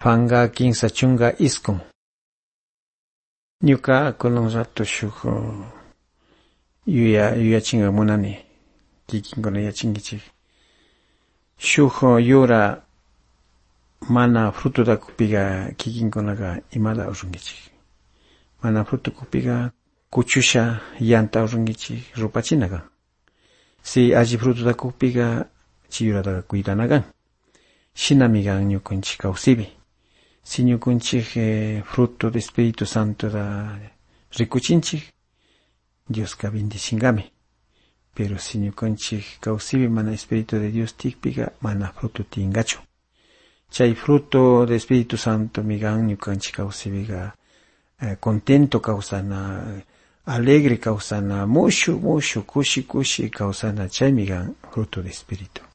Juanga quinza chunga iskun. Ñuka kunan rato shuk yuyachinga munani. Kikinkuna yachinkichik. Shuk yura mana fruto da kupiga kikinkunaga imada urunkichik. Mana fruto kupiga kuchusha yanta urunkichik rupachinaga. Si alli fruto da kupiga chiyuradaga cuidanagan. Shinamigan ñukunchik kawsibi. Si ñukunchik fruto de Espíritu Santo da rikuchinchik, Dioska bendicingami. Pero si ñukunchik kawsibi mana Espíritu de Dios tikpiga mana fruto tingachu. Chay fruto de Espíritu Santo migan ñukunchik kawsibiga contento kawsana, alegre kawsana, mushu kushi kawsana chay migan fruto de Espíritu.